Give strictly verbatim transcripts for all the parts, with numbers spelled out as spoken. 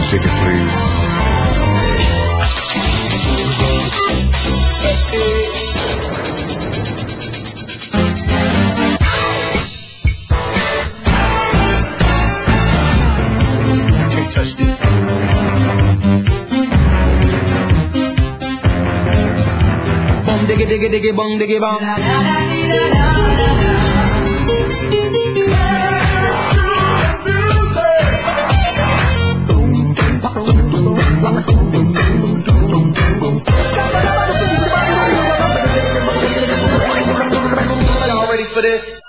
ticket, please. Can't touch this. Bong diggy diggy diggy bong diggy bong. Y'all ready for this?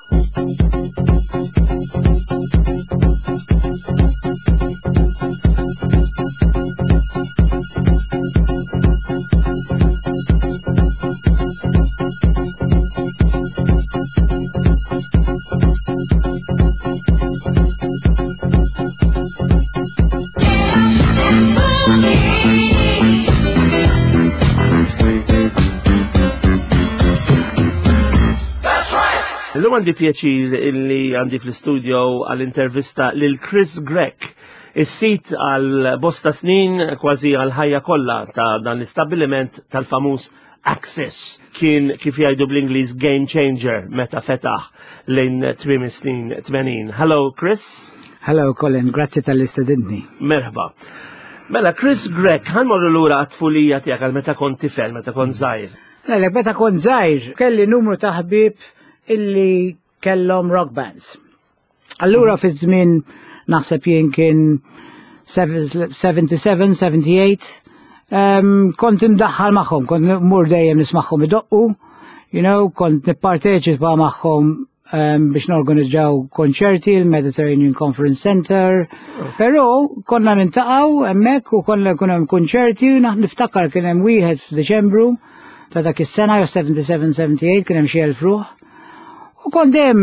Illum għandi pjaċir illi għandi fl-studio għall-intervista lil Chris Grech, is-sit għal bosta snin kważi għal ħajja kollha ta' dan l-istabbiliment tal-famuż Access. Kien kif jgħidu bl-Ingliż game changer meta fetaħ lejn twiem snin tmenin. Hello Chris. Hello Colin, grazzi tal-istedinni. Merħba. Mela Chris Grech, ħanmorru lura għat-tfulija tiegħek għal meta kont tifel, meta kont żgħir. Lek, meta kont żgħir, kelli numru ta' ħbieb illi kellhom rock bands. Allura fi żmien naħseb jien kien seventy-seven, seventy-eight, um, kont imdaħħal magħhom, kont mur dejjem nismagħhom idoqqu, you know, kont nipparteċipa magħhom um, biex norganizzaw konċerti il-Mediterranean Conference Center, però konna nintaqgħu hemmhekk u konna kun hemm konċerti u niftakar kien hemm wieħed f'Diċembru ta' dak is-sena jew seventy-seven, seventy-eight kien hemm xi elf ruħ. U kondem,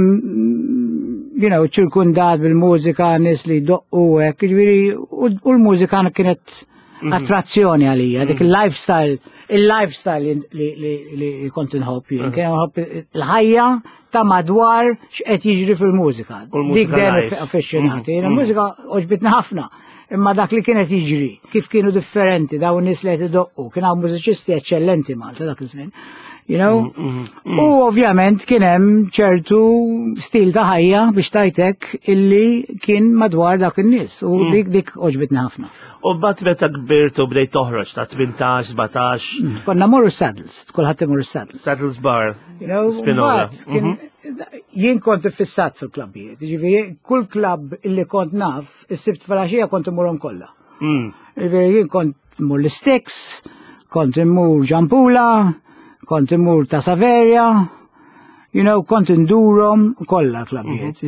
you know, ċirkundat bil-mużika, nis li doqqu hekk, ġifieri, u l-mużika kienet attrazzjoni għalija, dik il-lifestyle, il-lifestyle li kont inħobb jien, kien inħobb il-ħajja ta' madwar x'qed jiġri fil-mużika. Dik dejjem affezzjonati. Il-mużika oġbitni ħafna, imma dak li kienet jiġri, kif kienu differenti, dawn nies li qed idoqqu, kien hawn mużiċisti eċċellenti Malta dak iż-żmien. You know? Mm, mm, mm. U ovvjament kien hemm ċertu stil ta' ħajja biex tajtek illi kien madwar dak in-nies u mm. dik dik oġbitni ħafna. U bat meta kbirt u bdejt toħroġ ta' eighteen, seventeen. Mm. Konna morru Saddles, kulħadd imur Saddles. Saddles Bar. You know, Spinola. Mm -hmm. Jien kont fissat fil-klabbijiet, ġifieri kull klabb illi kont naf, is-sibt fil-għaxija kont imurhom kollha. Mm. Ġifieri jien kont imur l-Sticks, kont imur Ġampula, kont imur ta' Saverja, you know, kont indurom kollha klabbijiet.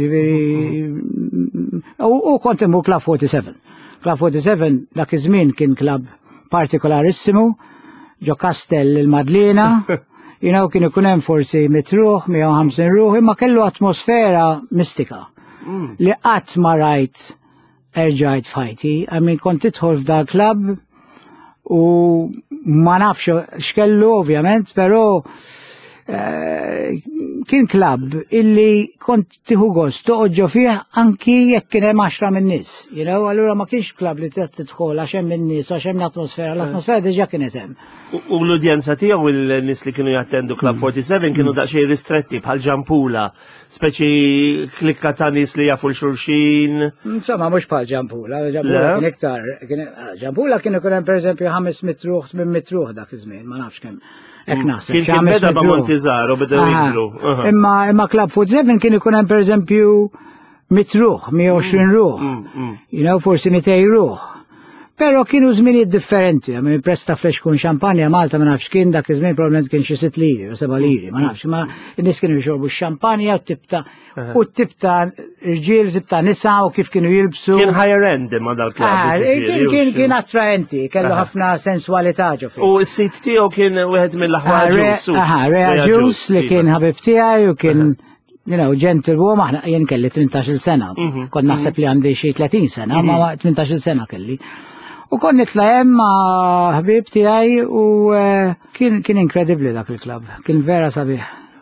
U kont imur Club forty-seven. Club forty-seven dak iż-żmien kien klabb partikolarissimmu, ġo Kastell il-Madlina, you know, kien ikun hemm forsi mitruħ, one hundred fifty ruħ, imma kellu atmosfera mistika li qatt ma rajt erġajt fajti. I mean, kont tidħol f'dak klabb u ma nafx x'kellu ovvjament, però uh, kien klabb illi kont tieħu gost toqgħod fih anki jekk kien hemm għaxra minn nies. You know, allura ma kienx klabb li trid tidħol għax hemm in-nies għax hemm l-atmosfera, l-atmosfera diġà kienet hemm. U l-udjenza tiegħu il-nies li kienu jattendu Club forty-seven kienu daqsxejn ristretti bħal Ġampula, speċi klikka ta' nies li jafu l-xulxin. Insomma, mhux bħal Ġampula, Ġampula kien iktar. Ġampula kien ikun hemm pereżempju ħames mitruħ, tmien mitruħ dak iż-żmien, ma nafx kemm. Ek naħseb. Kien beda ba' Montizar u beda jiblu. Imma imma Club forty-seven kien ikun hemm pereżempju mitruħ, one hundred twenty ruħ. You know, forsi two hundred ruħ. Pero kienu żminijiet differenti, għamil presta fresh kun xampanja Malta ma nafx kien dak iż-żmien probablement kien xi sitt liri u seba' liri, ma nafx, ma n-nies kienu jxorbu x-xampanja u tibta u tibta rġiel tibta nisa u kif kienu jilbsu. Kien higher end imma dal-klabb. Kien kien attraenti, kellu ħafna sensualità ġo fih. U s-sit tiegħu kien wieħed mill-aħwar ġus. Aha, Rea Juice li kien ħabib tiegħi u kien you know, gentlewoman, aħna jien kelli eighteen sena. Kont naħseb li għandi xi thirty sena, ma eighteen sena kelli. U kon nitla hemm ma' ħbib tiegħi u kien kien inkredibbli dak il-klabb, kien vera sabiħ.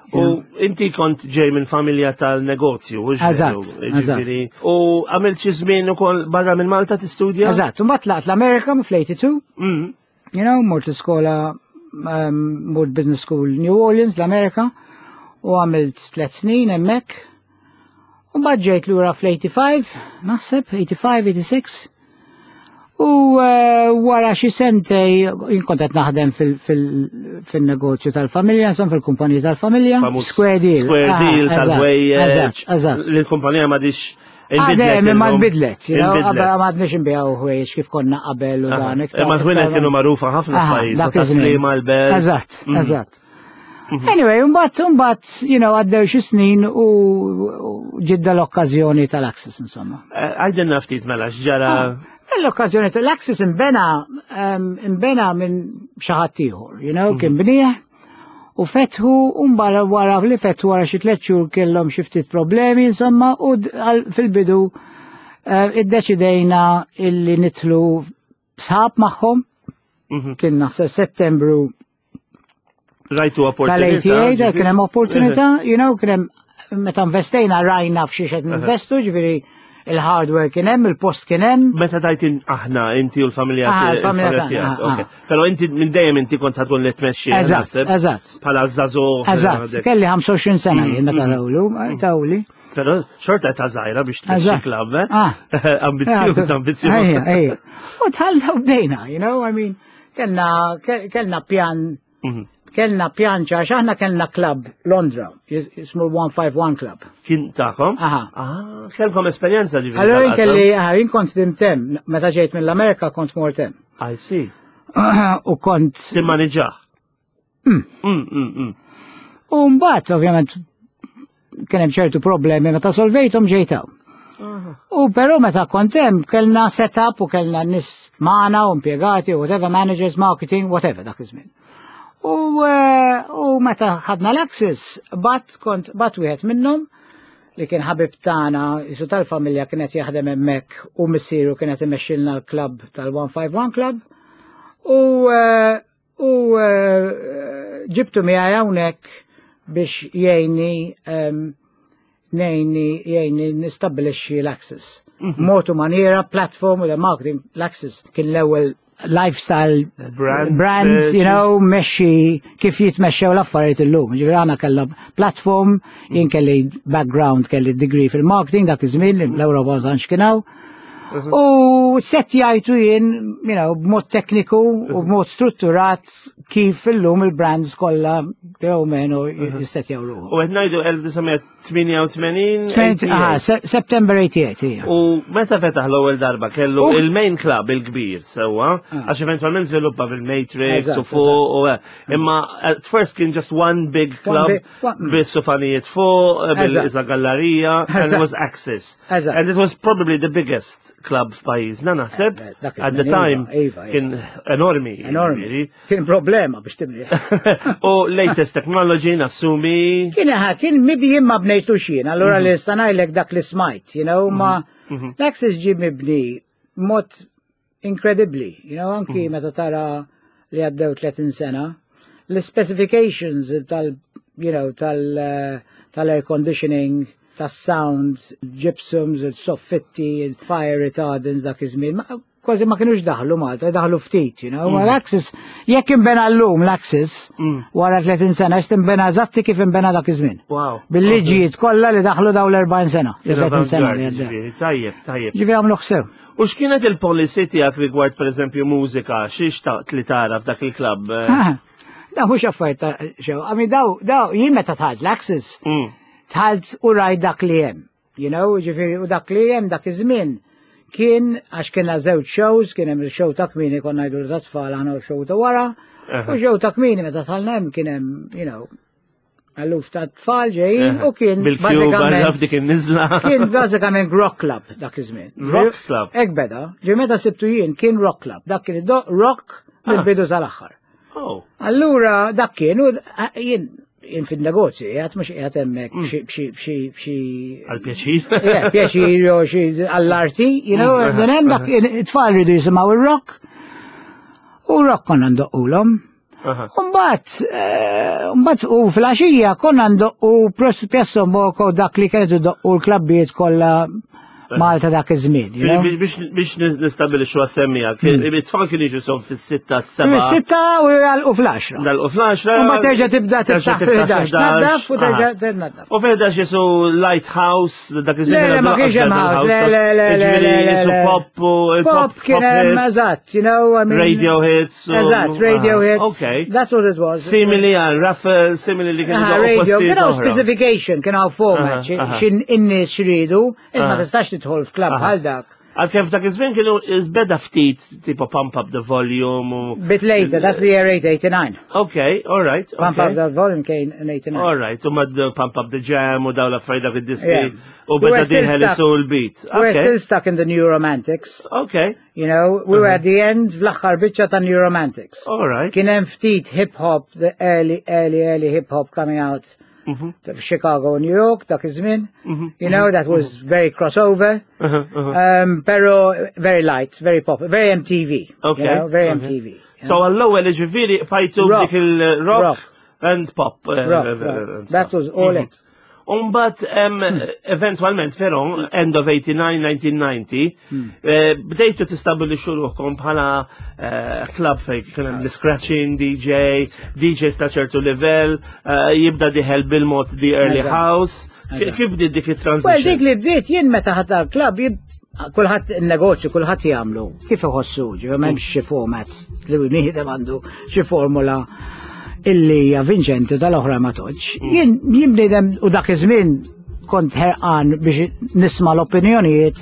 U inti kont ġej minn familja tal-negozju, u Eżatt, ġifieri. U għamilt xi żmien ukoll barra minn Malta tistudja? Eżatt, u mbagħad tlaqt l-Amerika fl-eighty-two. Mm. You know, mort l-iskola, um, mort business school New Orleans, l-Amerika, u għamilt tliet snin hemmhekk. U mbagħad ġejt lura fl-eighty-five, naħseb, eighty-five, eighty-six. U uh, wara xi sentej inkont qed naħdem fil-negozju tal-familja, insomma fil-kumpanija tal-familja. Square Deal. Square Deal tal-wejjeġ. Eżatt, eżatt. L-kumpanija m'għadix Għadem, ma nbidlet, ma nbidlet nbijaw ħwejjeġ kif konna qabel u dan. Ma l-ħwienet kienu magħrufa ħafna f'pajjiż, taslima l-belt. Eżatt, eżatt. Anyway, umbat, umbat, you know, għaddew xi snin u ġidda l-okkażjoni tal-Access, insomma. Għajdin ftit mela x'ġara. L-okkazjoni tal-Access imbena imbena minn xi ħadd ieħor, you know, kien bnieh u fetħu u mbagħad wara li fetħu wara xi tliet xhur kellhom xi ftit problemi insomma u fil-bidu iddeċidejna illi nidħlu sħab magħhom. Kien naħseb Settembru Rajtu opportunità. tal-eighty-eight kien hemm opportunità, you know, kien hemm meta investejna rajna f'xi qed ninvestu, ġifieri il-hardware kien hemm, il-post kien hemm. Meta tajtin aħna, inti u l-familja tiegħek. Però inti minn dejjem inti kont tkun li tmexxi. Eżatt, eżatt. Bħala żagħżugħ. Eżatt, kelli ħamsa u għoxrin sena jien meta tawlu, tawli. Però xorta ta' żgħira biex tmexxi klabb, ambizzjuż, ambizzjuż. Ejja, ejja. U tħallna u bdejna, you know, I mean, kellna kellna pjan kellna pjan ċax, aħna kellna klabb Londra, jismu one fifty-one Club. Kien tagħkom? Aha. Ah, kellkom esperjenza ġifieri. Allura kelli, jien kont dimtem, meta ġejt mill-Amerika kont mortem. I see. U kont. Timmaniġġah. U mbagħad ovvjament kien hemm ċertu problemi meta solvejthom ġejtaw. U però meta kont hemm kellna setup u kellna nies magħna u impjegati u whatever, managers, marketing, whatever dak iż-żmien. U meta ħadna l-Access, bat kont bat wieħed minnhom li kien ħabib tagħna, isu tal-familja kienet jaħdem hemmhekk u missieru kienet imexxilna l-klabb tal-one fifty-one Club. U u ġibtu miegħi hawnhekk biex jgħinni ngħinni jgħinni nistabbilixxi l-Access. Motu maniera, platform u marketing l-Access kien l-ewwel lifestyle brands, brands you know, meċi kif jitmexxew l-affarijiet illum. Ġifieri għandna kellha platform, jien kelli background, kelli degree fil-marketing dak iż-żmien l-Ewropa ma tantx kien hawn. U set jgħidu jien, you know, b'mod tekniku u b'mod strutturat kif illum il-brands kollha jew menu jissetjaw ruħu. U qed ngħidu elf-tminja-tmaniin? September eighty-eight hija. U meta fetaħ l-ewwel darba kellu il-main club il-kbir sewwa, għax eventwalment żviluppa bil-Matrix u fuq u imma at first kien just one big club bis-sufanijiet fuq bil-isa gallerija and it was Access. And it was probably the biggest club f'pajjiżna naħseb at the time kien enormi. Enormi. Kien problema biex tibni. U latest technology nassumi. Kien kien mibni ma bnejtu xien, allura li stanajlek dak li smajt, you know, ma l-Access ġi mibni mod incredibly, you know, anki meta tara li għaddew thirty sena, l-specifications tal, you know, tal tal-air conditioning, tas-sound, gypsums, il-soffitti, il-fire retardants dak iż-żmien, kważi ma kienux daħlu Malta, daħlu ftit, you know. L-Access, jekk imbena llum l-Access, wara thirty sena, jist imbena eżatti kif imbena dak iż-żmien. Wow. Bil-liġijiet kollha li daħlu daw l-forty sena, thirty sena li għaddew. Tajjeb, tajjeb. Ġifieri għamlu ħsew. U x'kienet il-policy tiegħek rigward pereżempju mużika, xi xtaqt li tara f'dak il-klabb? Da mhux affarijiet xew, għami daw, daw, jien meta tħadd l-Access. Tħalt u raj dak li jem, you know, ġifiri u dak li jem dak iż-żmien kien għax kienna żewġ shows, kien hemm il-show ta' kmini kon ngħidu ta' tfal aħna u show ta' wara, u show ta' kmini meta tħallna hemm kien hemm, you know, alluf ta' tfal ġejjin u kien bażikament dik in-niżla. Kien bażikament rock club dak iż-żmien. Rock club. Hekk beda, ġi meta sibtu jien kien rock club, dak kien rock mill-bidu sal-aħħar. Allura dak kien u jien in fil-negozji, jgħat mux jgħat emmek xie għal-pjaċir? Pjaċir jo xie għall-arti, you know, d-nem dak it-tfal ridu jisimaw il-rock. U rock konna ndoqqulom. Umbat, umbat u fil-għaxija konna ndoqqu pjasso moko dak li kienet doqqu l-klabbiet kollha Malta dak iż-żmien. Biex nistabilixxu għas-semmija, it-tfal kien jiġu son fis-sitta seba. Fis-sitta u għalqu fl-għaxra. Għalqu fl-għaxra. U ma terġa' tibda tiftaħ fil-ħdax. Naddaf u terġa' tinnaddaf. U fil-ħdax jisu Lighthouse, dak iż-żmien. Le, ma kienx hemm house, le, le, le, le, le. Pop u Pop kien hemm eżatt, you know, I mean. Radio hits. Eżatt, radio hits. Okay. That's what it was. Simili għal, Raffel, simili li kien radio, kien hawn specification, kien hawn format, xin in-nies xridu, imma tistax tidħol f'klabb bħal dak. Għal kif dak iż-żmien kienu iżbeda ftit tipo pump up the volume. Bit later, that's the year eight eighty-nine. Okay, all right. Pump up the volume came in eighty-nine. All right, u mad pump up the jam u daw l-affarijiet dak id-diski u beda diħel isu l-beat. We're still stuck in the New Romantics. Okay. You know, we were at the end fl-aħħar biċċa ta' New Romantics. All right. Kien hemm ftit hip hop, the early early early hip hop coming out. Mm-hmm. Chicago, New York, dak iż-żmien. Mm-hmm. You know, that was very crossover. Uh-huh, uh-huh. Um, pero very light, very pop, very M T V. Okay. You know, very okay. M T V. So għall-ewwel ġifieri pajtu dik il-rock rock. and pop. Uh, rock, uh, rock. That was all mm-hmm. it. Umbat, um, eventualment, però, end of eighty-nine, nineteen ninety, mm. uh, bdejtu tistabilixxu ruħkom bħala uh, club fej kien hemm scratching D J, D J sta ċertu level, uh, jibda diħel bil-mod the early okay. house. Okay. Kif bdiet dik it-transition? Well, dik li bdiet jien meta ħadd l-club kulħadd in-negozju kulħadd jagħmlu kif iħossu, ġew m'hemmx xi format li wieħed għandu xi formula illi Vincenzo tal-oħra ma toġġ. Jien jien bniedem u dak iż-żmien kont ħerqan biex nisma' l-opinjonijiet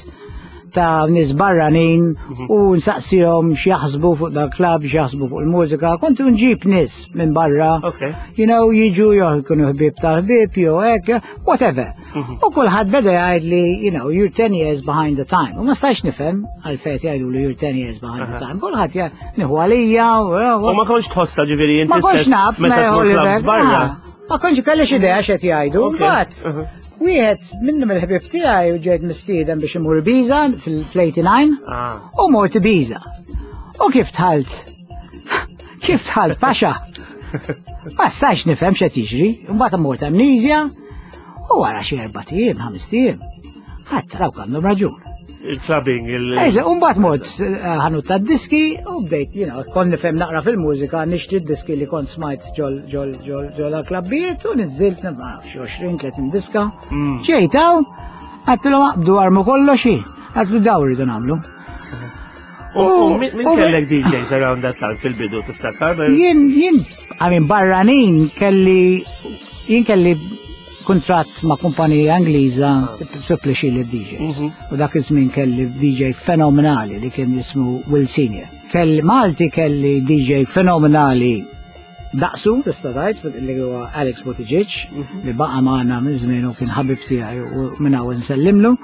ta' nies barranin u nsaqsihom x'jaħsbu fuq dal-klabb, x'jaħsbu fuq il-mużika. Kont nġib nies minn barra. You know, jiġu jew jkunu ħbieb ta' ħbieb jew hekk, whatever. U kulħadd beda jgħidli, you know, you're ten years behind the time. U ma stax nifhem għalfejn jgħidulu you're ten years behind the time. Kulħadd nieħu għalija. U ma kontx tħossha ġifieri inti ma kontx naf meta tkun barra. Ma kontx kellix idea x'qed jgħidu. Mbagħad wieħed minnhom il-ħbieb tiegħi u ġejt mistieden biex imur Ibiza fil-eighty-nine u mort Ibiza. U kif tħalt? Kif tħalt paxa? Ma stax nifhem x'qed jiġri, mbagħad mort Amnizja u wara xi erba' tiem, ħames tiem. Ħadd dawk għandhom raġun. Il-clubbing, il- Eża, umbat mod ħanut ta' diski u bdejt, you know, kon nifhem naqra fil-mużika, nixtri d-diski li kont smajt ġol ġol ġol ġol għal-klabbiet u nizzilt xi twenty thirty diska. Ġejtaw, għattilu għabdu għarmu kolloxi, għattilu daw rridu namlu. U min kellek D Js around that time fil-bidu tiftakar? Jien, jien, għamin barranin kelli, jien kelli kontrat ma' kumpanija Angliża supplixi li D Js. U dak iż-żmien kelli D J fenomenali li kien jismu Will Senior. Kelli Malti kelli D J fenomenali daqsu, tista' tgħid, li huwa Alex Buttigieg, li baqa' magħna minn żmien u kien ħabib tiegħi u minn hawn insellimlu.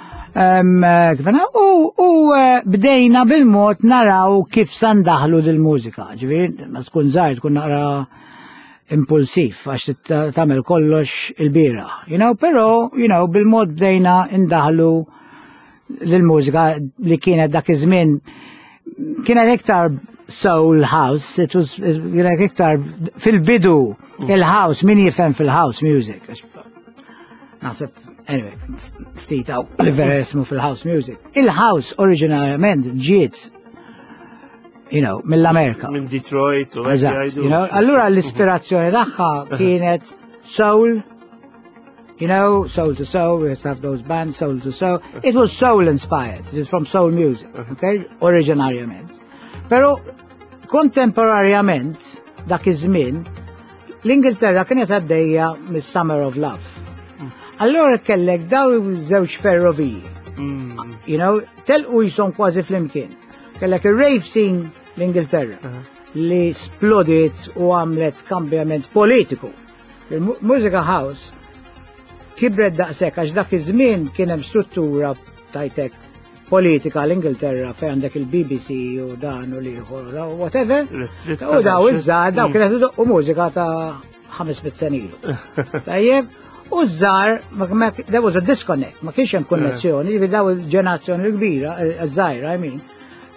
U bdejna bil-mod naraw kif sandaħlu dil-mużika. Ġifieri ma tkun żgħir tkun naqra impulsiv għax tagħmel kollox il-bira. You know, però, you know, bil-mod bdejna indaħlu l-mużika li kienet dak iż-żmien kienet iktar soul house, it was kienet iktar fil-bidu il-house, min jifhem fil-house music. Naħseb, anyway, ftit li vera jismu fil-house music. Il-house oriġinarjament ġiet you know, mill-Amerika. Minn Detroit u Eżatt, you know, allura l-ispirazzjoni tagħha kienet soul, you know, soul to soul, we used to have those bands, soul to soul. It was soul inspired, it is from soul music, okay, oriġinarjament. Però kontemporarjament dak iż-żmien l-Ingilterra kienet għaddejja mis-Summer of Love. Allura kellek daw żewġ ferroviji. You know, telqu jisom kważi flimkien. Kellek il-rave scene l-Ingilterra li splodit u għamlet kambjament politiku. Il-Mużika House kibret daqshekk għax dak iż-żmien kien hemm struttura tajtek politika l-Ingilterra fejn għandek il-B B C u dan u liħor u whatever. U daw iż-żgħar daw kienet idoqqu mużika ta' ħames bit ilu. Tajjeb, u żgħar there was a disconnect, ma kienx hemm konnessjoni, jiġifieri daw il-ġenerazzjoni l-kbira, żgħira, I mean.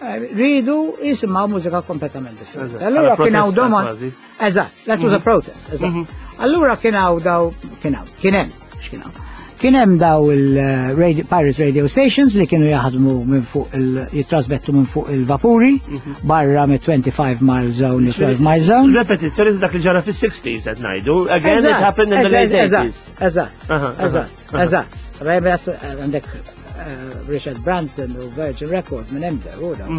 ridu jisimgħu mużika kompletament differenti. Allura kien hawn protesta domon. kważi. Eżatt, that was a protest. Eżatt. Allura kien hawn daw kien hawn, kien hemm, x'kien hawn. Kien hemm daw il-Pirate Radio Stations li kienu jaħdmu minn fuq il jitrasmettu minn fuq il-vapuri barra mit twenty-five mile zone, twelve mile zone. Repetizzjoni dak li ġara fis-sixties qed ngħidu. Again it happened in the late eighties. Eżatt, Aha, aha, eżatt, eżatt. Eżatt. Għandek Richard Branson u Virgin Records minn hemm u daw.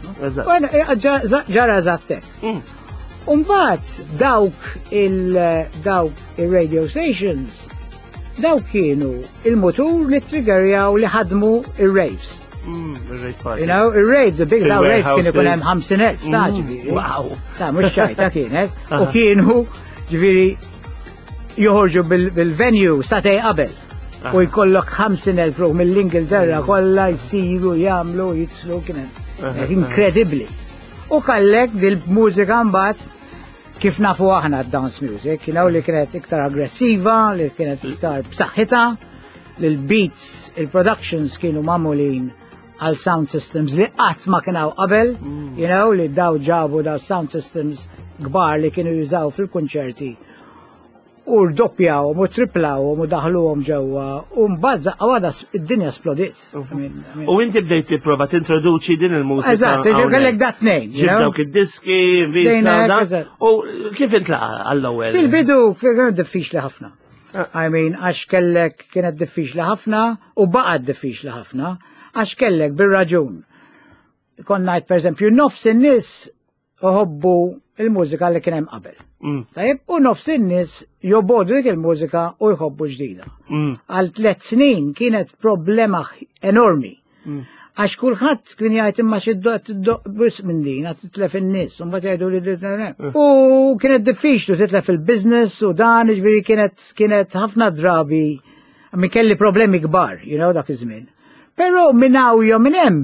Eżatt. Ġara eżatt hekk. Umbagħad dawk il-dawk il-radio stations daw kienu il-motur li triggerjaw li ħadmu il-raves. You know, il-raves, the big daw raves kienu kun hemm ħamsin elf ta' ġifieri. Wow. Ta' mhux ċajta kienet. U kienu ġifieri joħorġu bil-venue statej qabel. U jkollok ħamsin elf ruħ mill-Ingilterra kollha jsiru jagħmlu jitlu kienet inkredibbli. U kallek dil-mużika mbagħad kif nafu aħna dance music, you know, li kienet iktar aggressiva, li kienet iktar b'saħħitha, li l-beats, il-productions kienu mamulin għal sound systems li qatt ma kienaw qabel, you know, li daw ġabu daw sound systems kbar li kienu jużaw fil-konċerti. U rdoppjawhom u triplawhom u daħluhom ġewwa u mbagħad għada id-dinja splodiet. U inti bdejt tipprova tintroduċi din il-mużika. Eżatt, kellek dat nejn. Ġib dawk id-diski, visa, u kif intlaqa għall-ewwel? Fil-bidu kien diffiċli ħafna. I mean, għax kellek kienet diffiċli ħafna u baqgħet diffiċli ħafna għax kellek bir-raġun. Konna ngħid pereżempju nofs in-nies uħobbu il-mużika li kien hemm qabel. Tajjeb, u nofs in-nies jobodu dik il-mużika u jħobbu ġdida. Għal tliet snin kienet problema enormi. Għax kulħadd kien jgħid imma xiddoq bus minn din, għad titlef in-nies, u mbagħad jgħidu li din. U kienet diffiċli titlef il-business u dan ġifieri kienet kienet ħafna drabi mi kelli problemi kbar, you know, dak iż-żmien. Però minn hawn jew minn hemm.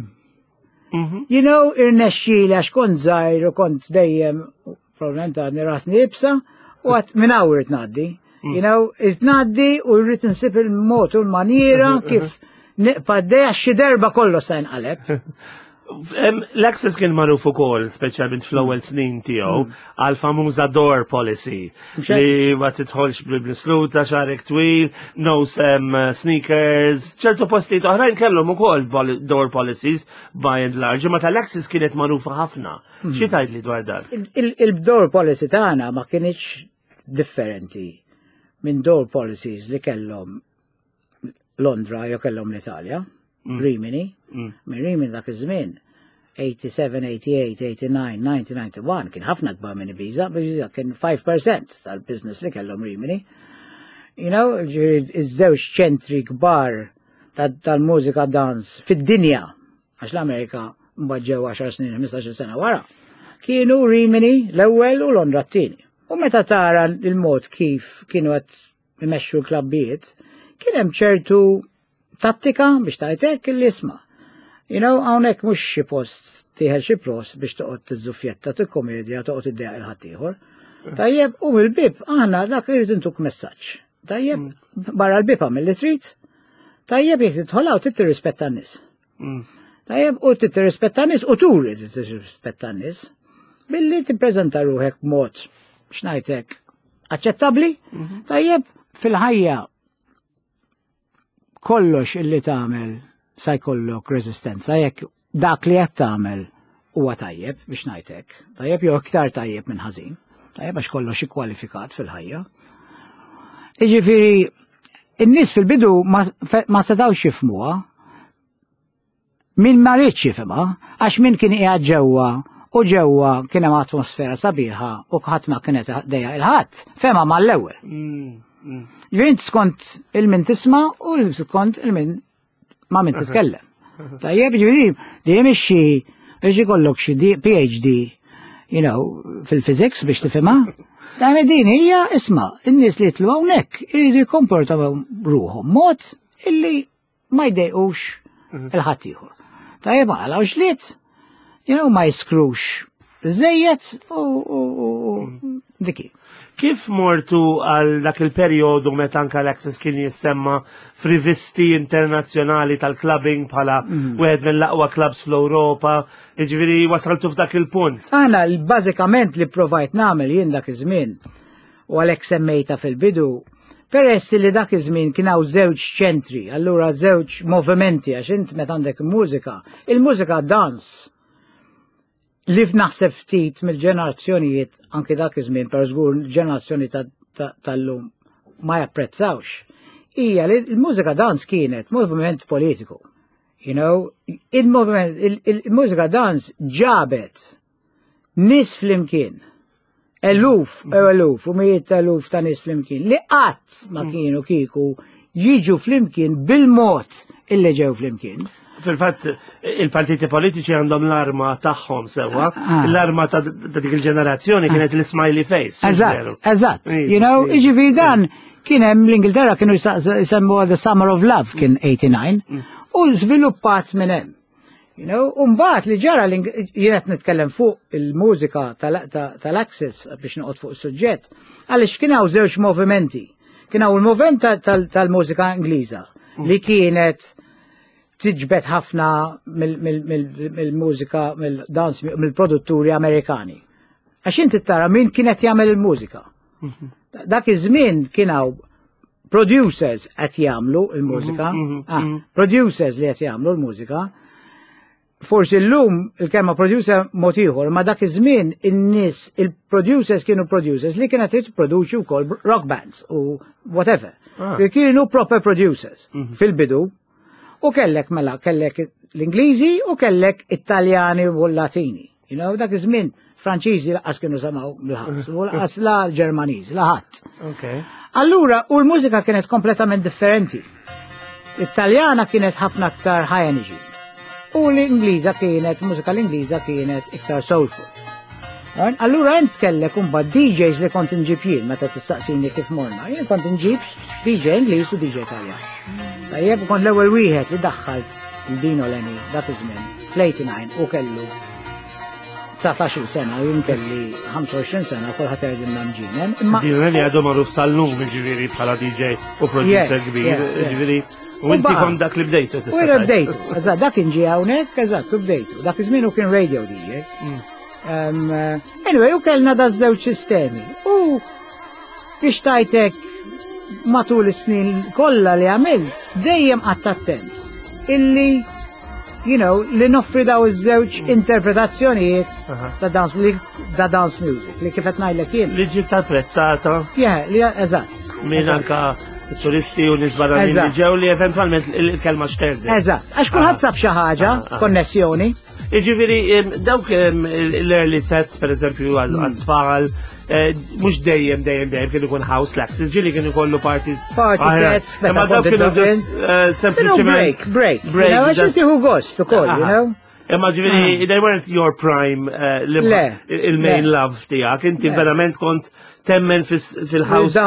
You know, irnexxieli għax kont żgħir u kont dejjem probablement għadni rasni ibsa u għat minn hawn irid ngħaddi. You know, irid ngħaddi u rrid insib il-mod u l-maniera kif niqpaddeja xi derba kollu se jinqaleb. L-Access kien magħruf ukoll, speċjalment fl-ewwel snin tiegħu, għal famuża door policy li ma tidħolx bl-sluta xarek twil, no sneakers, ċertu postijiet oħrajn kellhom ukoll door policies by and large, ma tal-Access kienet magħrufa ħafna. Xi tgħidli dwar dan? Il-door policy tagħna ma kienx differenti minn door policies li kellhom Londra jew kellhom l-Italja. Rimini, minn Rimini dak iż-żmien, eighty-seven, eighty-eight, eighty-nine, ninety, ninety-one, kien ħafna kbar minn Ibiza, Ibiza kien five percent tal-business li kellhom Rimini. You know, iż-żewġ ċentri kbar tal-mużika dans fid-dinja, għax l-Amerika mbagħad ġew għaxar snin, ħmistax-il sena wara, kienu Rimini l-ewwel u Londra t-tieni. U meta tara il-mod kif kienu qed imexxu l-klabbijiet, kien hemm ċertu tattika biex tajtek il-isma. You know, għawnek mux xi post tiħel xi post biex toqgħod tiżuffjetta tikkomedja toqgħod iddeq il-ħadd ieħor. Tajjeb, u mill-bib aħna dak irid intuk messaġġ. Tajjeb, barra l-bib għamil li trid. Tajjeb jekk tidħolha u trid tirrispetta n-nies. Tajjeb, u trid tirrispetta n-nies u turi trid tirrispetta n-nies billi tippreżenta ruħek b'mod x'ngħidlek aċċettabbli. Tajjeb, fil-ħajja kollox illi tagħmel sa jkollok resistenza jekk dak li qed tagħmel huwa tajjeb biex ngħidlek. Tajjeb jew iktar tajjeb minn ħażin. Tajjeb għax kollox ikkwalifikat fil-ħajja. Jiġifieri in-nies fil-bidu ma setgħux jifhmuha. Min ma rridx jifhimha għax min kien qiegħed ġewwa u ġewwa kien hemm atmosfera sabiħa u ħadd ma kienet dejja il-ħadd. Fehma mal-ewwel. Ġvint skont il-min tisma u skont il-min ma min titkellem. Tajjeb ġviri, dejjem ixxi biex ikollok xi P H D, you know, fil-physics biex tifhimha. Tajjeb din hija isma' in-nies li jitlu hawnhekk iridu jikkomportaw ruħhom mod illi ma jdejqux il-ħadd ieħor. Tajjeb ma għalawx liet, you know, ma jiskrux żejjed u diki. Kif mortu għal dak il-perjodu meta anke l-Access kien jissemma f'rivisti internazzjonali tal-clubbing bħala wieħed mill-aqwa clubs fl-Ewropa, jiġifieri wasaltu f'dak il-punt. Aħna bażikament li provajt nagħmel jien dak iż-żmien u għalhekk semmejta fil-bidu, peress li dak iż-żmien kien hawn żewġ ċentri, allura żewġ movimenti għax int meta għandek mużika, il-mużika dans li f'naħseb ftit mill-ġenerazzjonijiet anke dak iż-żmien per żgur ġenerazzjoni tal-lum ma japprezzawx. Hija li l-mużika dans kienet moviment politiku. You know, il-moviment il-mużika dans ġabet nis flimkien. Eluf, eluf, u mijiet eluf ta' nis flimkien. Li qatt ma kienu kiku jiġu flimkien bil-mod illi ġew flimkien. Fil-fatt, il-partiti politiċi għandhom l-arma tagħhom sewa, l-arma ta' dik il-ġenerazzjoni kienet l-smiley face. Eżatt, eżatt. You know, iġifieri dan kien hemm l-Ingilterra kienu jsemmu The Summer of Love kien eighty-nine u żviluppat minn hemm. You know, u mbagħad li ġara jien qed nitkellem fuq il-mużika tal-Access biex noqgħod fuq is-suġġett, għaliex kien hawn żewġ movimenti. Kien hawn il-moviment tal-mużika Ingliża li kienet tiġbed ħafna mill-mużika, mill-dans, mill-produtturi Amerikani. Għax inti tara min kienet jagħmel il-mużika. Dak iż-żmien kien hawn producers qed jagħmlu l-mużika, producers li qed jagħmlu l-mużika. Forsi llum il-kelma producer mod ieħor, ma dak iż-żmien in-nies il-producers kienu producers li kienet jipproduċi wkoll rock bands u whatever. Kienu proper producers fil-bidu. U kellek mela, kellek l-Ingliżi u kellek Italjani u Latini. You know, dak iż-żmien Franċiżi laqas kienu samaw bil-ħadd, u laqas la Ġermaniż, la ħadd. Allura, u l-mużika kienet kompletament differenti. L-Italjana kienet ħafna aktar high energy. U l-Ingliża kienet, mużika l-Ingliża kienet iktar soulful. Allura jent kellek umba D Js li kont nġib jien, meta tistaqsini kif morna. Jien kont nġib D J Ingliż u D J Italjan. Tajjeb kont l-ewwel wieħed li daħħalt il-Dino Lenny dak iż-żmien fl-eighty-nine u kellu tsatax-il sena, jien kelli ħamsa u għoxrin sena kulħadd jgħidilna mġinen. Dino Lenny għadu magħruf sal-lum jiġifieri bħala D J u producer kbir, jiġifieri u inti kont dak li bdejtu. U jiena bdejtu, eżatt dak inġi hawnhekk, eżatt u bdejtu. Dak iż-żmien u kien radio D J. Um, uh, anyway, u kellna da żewġ sistemi. U biex tajtek matul is-snin kollha li għamilt, dejjem qatt attent illi, you know, li noffri daw iż-żewġ interpretazzjonijiet ta' dance li da dance music li kif qed ngħidlek jien. Li ġiet apprezzata. Yeah, li eżatt. Min anka turisti u nisbara li ġew li eventwalment il-kelma xterdi. Eżatt, għax kulħadd sab xi ħaġa, konnessjoni. Iġifieri dawk l-early sets, per eżempju, għal-tfal, mux dejjem dejjem dejjem kienu kun house laxes, ġili kienu kollu parties. Party sets, ma dawk kienu break, break. Break. Għax jisiħu gost u koll, you know? Imma ġifieri, they weren't your prime il-main love tijak, inti verament kont temmen fil-house.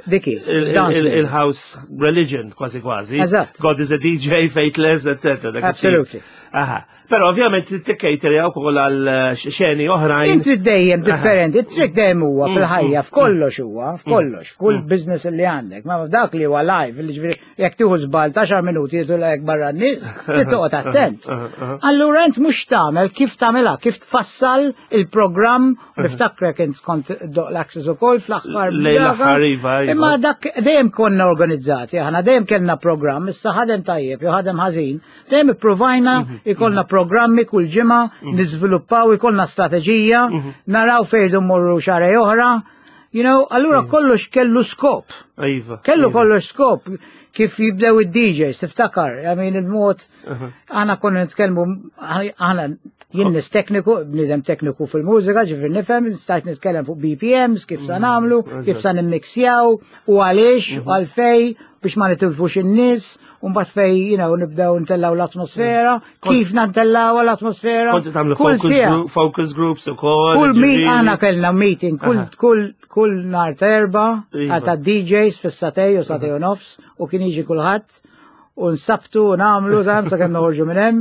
Il-house religion, kważi kważi. God is a D J, faithless, et cetera. Absolutely. Aha. Pero ovvjament t-tikkejteri għaw kol għal xeni oħrajn. Inti dejjem differenti, it-trik dejjem huwa fil-ħajja, f'kollox huwa, f'kollox, f'kull business li għandek. Ma dak li huwa live, li ġifieri jekk tieħu żball ta' xar minuti jitu lek barra n-nies, li toqgħod attent. Allura int mhux tagħmel kif tagħmilha, kif tfassal il-programm u niftakrek int kont l-access ukoll fl-aħħar. Imma dak dejjem konna organizzati, aħna dejjem kellna programm, issa ħadem tajjeb, jew ħadem ħażin, dejjem ipprovajna ikollna programmi kull ġimgħa, niżviluppaw ikollna strateġija, naraw fejn morru xarej oħra, you know, allura kollox kellu skop. Kellu kollox skop kif jibdew id-D Js, tiftakar, I mean il-mod aħna konna nitkellmu aħna jien nis tekniku, bniedem tekniku fil-mużika, ġifir nifhem, stajt nitkellem fuq B P Ms, kif sa nagħmlu, kif sa nimmixjaw, u għaliex, u għalfej, biex ma nitilfux in-nies. Umbat fej, you know, nibdew ntellaw l-atmosfera, kif nantellaw l-atmosfera. Konti tamlu focus groups u kol. Kull meet, għana kellna meeting, kull nar ta' erba, għata D Js fis-satej u satej u nofs, u kien iġi kullħat, u nsabtu u namlu, tam, sa' kemna uħorġu minnem,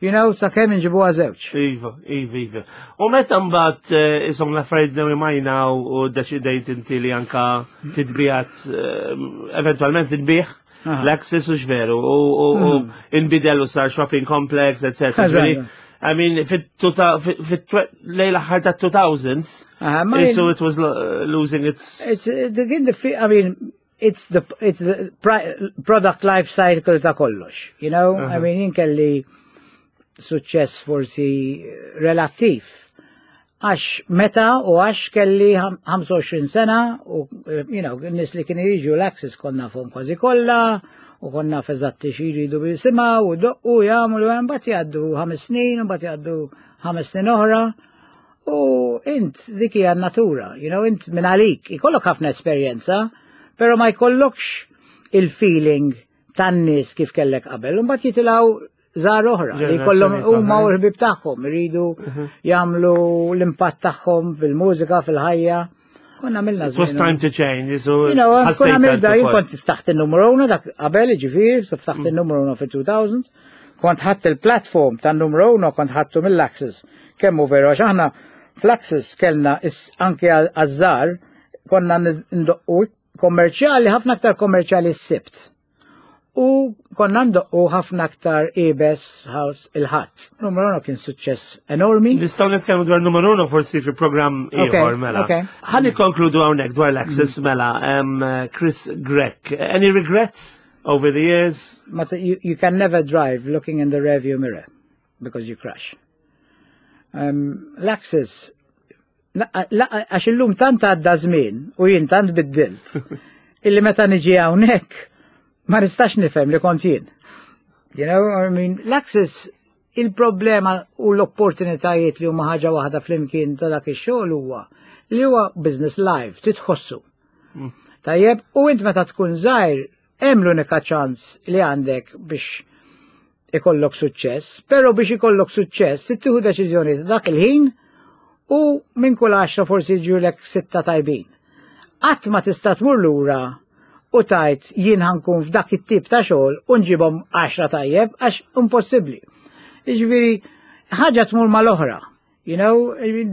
You know, sa' kemm inġibu għazewċ. Iva, iva, iva. U meta mbagħad eh, isom l-affarijiet nemajna u deċidejt inti li anka titbijat eh, eventualment titbih l-access u xveru u u- u inbidel u sar shopping complex, et cetera. Eżatt. I mean, fit-lejla ħarta two thousands, Aha, ma so jien- it was lo- losing its... It's uh, the, in the fi- I mean, it's the it's the pri- product life cycle ta' kollox. You know, I mean, jien kelli suċċess forsi relattiv. Għax meta u għax kelli ham- ħamsa u għoxrin sena u, eh, you know, nis li kienu jiġu l-access konna fom kważi kollha u konna fezzatti xiridu bil-sima u doqqu jagħmlu hemm bat jgħaddu ħames snin u bat jgħaddu ħames snin oħra. U int dik hija natura, you know, int minn għalik, ikollok ħafna esperjenza, pero ma jkollokx il-feeling tan-nies kif kellek qabel, u mbagħad jitilgħu żgħar oħra li jkollhom huma u l-ħbib tagħhom iridu jagħmlu l-impatt tagħhom bil-mużika fil-ħajja. Konna għamilna It was time to change, so... You know, ħassejt kun għamil da, għal jien ukoll. kont ftaħt il-numru uno, dak qabel ġifir, so ftaħt il-numru uno fil-two thousand, kont ħadd il-platform tan numru uno, kont ħattu mill-Access, kemmu veru, għax aħna fl-Access kellna is- anke għazzar, konna ndoqqu kommerċjali, ħafna aktar kommerċjali s-sibt. U konna ndoqqu ħafna aktar Ibes House il-ħadd. Numru uno kien suċċess enormi. Nistgħu nitkellmu dwar numru uno forsi fi programm ieħor mela. okay. Ħalli konkludu hawnhekk dwar l-access mela. um, uh, Chris Gregg. Any regrets over the years? But you, you can never drive looking in the rearview mirror because you crash. Um, L-Access, la- la- għax illum tant għadda żmien u jien tant biddilt illi meta niġi hawnhekk ma nistax nifhem li kont jien. You know, I mean, L-Access il-problema u l-opportunitajiet li huma ħaġa waħda flimkien ta' dak ix-xogħol huwa li huwa business live, titħossu. Tajjeb, u int meta tkun żgħir hemm l-unika ċans li għandek biex ikollok suċċess, però biex ikollok suċċess tittieħu deċiżjoni ta' dak il-ħin u minn kull għaxra forsi ġurlek sitta tajbin. Qatt ma tista' tmur lura u tajt jien ħankun f'dak it-tip ta' xogħol u nġibhom għaxra tajjeb għax impossibbli. Jiġifieri ħaġa tmur mal-oħra, you know,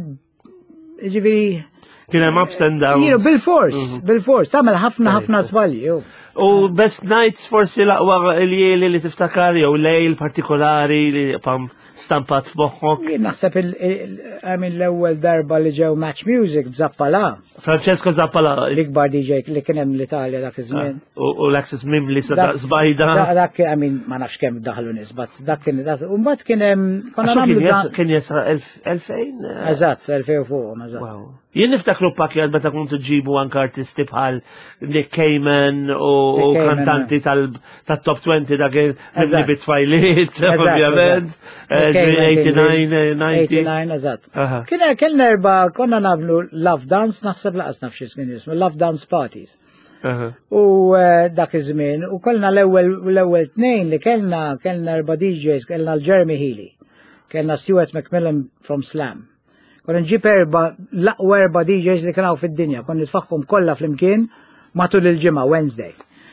jiġifieri Kien hemm ups and downs. you know, bil-fors, bil-fors, tagħmel ħafna ħafna żbalji. oh. U best nights forsi laqwa il-jieli li tiftakar jew lejl partikolari li pam stampat f'moħħok. Jien naħseb il- il- I mean, l-ewwel darba li ġew Match Music b'Zappala, Francesco Zappala l-ikbar D J li kien hemm l-Italja dak iż-żmien. u u l-access mimli sa Dak- zbajda. da- Dak, I mean, ma nafx kemm daħlu nies, but dak kien dak. U mbagħad kien hemm konna Għaxu kien nagħmlu jes- da- kien jesra elf- elfejn? Eżatt, elfejn u fuqhom, eżatt. Wow. Jien niftakru pakjat meta kuntu ġibu anka artisti bħal Nick Cayman u u Nick Cayman, kantanti tal- tat-top twenty dak Eżatt. il-bit fajlit, Eżatt, ovvjament. eżatt. Nick Cayman kien eighty-nine, eh, ninety. eighty-nine, eżatt. Aha. Kien kellna erba' konna nagħmlu Love Dance, naħseb laqas nafx ismin jismu, Love Dance Parties. Aha. U eh, dak iż-żmien, u kellna l-ewwel l-ewwel tnejn li kellna kellna erba' D Js, kellna l-Jeremy Healy, kellna Stuart McMillan from Slam. Konna nġib erba' laqwa erba' D Js li kienu fid-dinja, konna nitfaħħom kollha flimkien matul il-ġimgħa Wednesday.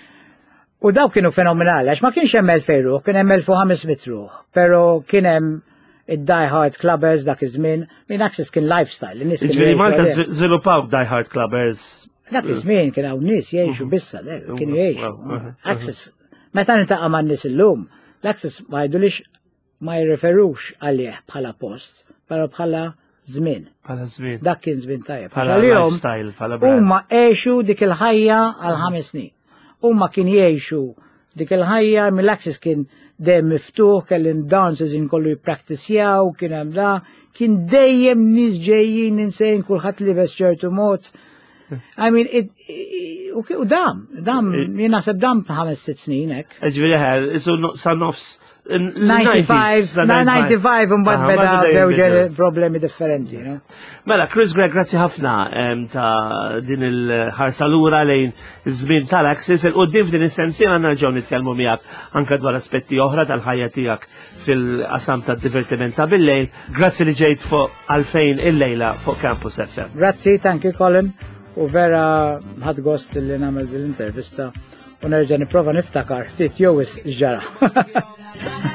U daw kienu fenomenali, għax ma kienx hemm elfejn ruħ, kien hemm elf u ħamesmien ruħ, però kien hemm id-Die Hard Clubbers dak iż-żmien, min Access kien lifestyle, in-nies kienu Ġviri jgħixu Malta għalih. żviluppaw Die Hard Clubbers. Dak iż-żmien kien hawn nies jgħixu bissa, dek, kienu jgħixu. Wow, aha, Access, meta nintaqa' man-nies illum, l-Access ma jgħidulix ma jirreferux għalih bħala post, però bħala żmien. Bħala żmien. Dak kien żmien tajjeb. Bħala Għalihom, lifestyle, bħala brand. huma għexu dik il-ħajja għal ħames snin. Huma kien jgħixu dik il-ħajja mill-Access kien dejjem miftuħ, kellhom dances inkollu jippraktizjaw, kien hemm da, kien dejjem nies ġejjin insejn kulħadd libes ċertu mod. I mean, it, i- u ki- u dam, dam, jien naħseb dam ħames sitt snin hekk. Ġviri ħel, isu sa nofs. ninety-five, ninety-five, un bad beda bewġer problemi differenti, you know. Mela, Chris Gregg, grazzi ħafna em, ta' din il-ħarsalura lejn iż-żmien tal-Access. Il-qoddim f'din is-sensin għandna ġew nitkellmu miegħek anke dwar aspetti oħra tal-ħajja tiegħek fil-qasam tad-divertiment ta' bil-lejl. Grazzi li ġejt fuq għalfejn il-lejla fuq Campus F M. Grazzi, thank you, Colin, u vera ħad gost li namel dil-intervista u nerġa' nipprova niftakar ftit jew is ġara.